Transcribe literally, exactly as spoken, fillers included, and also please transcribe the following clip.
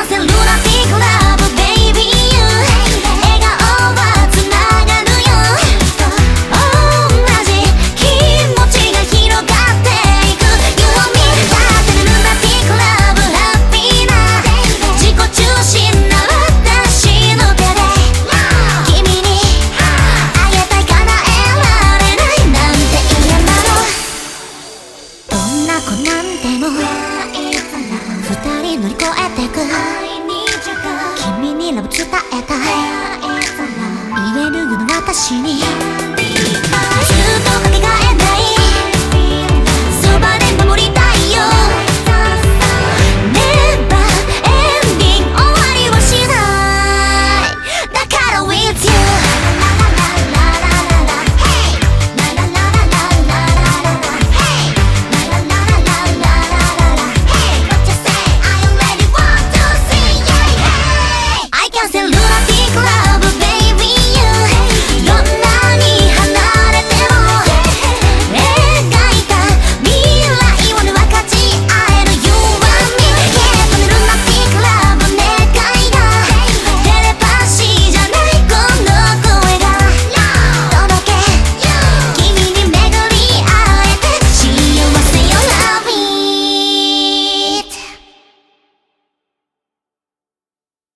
セルラティックラブベイビーユ笑顔はつながるよ同じ気持ちが広がっていく You and me だってルナティックラブハッピーな自己中心な私の手で君にあげたい叶えられないなんて嫌なのどんな子なんでも二人乗り越えてく君にラブ伝えたい言えるような私にずっと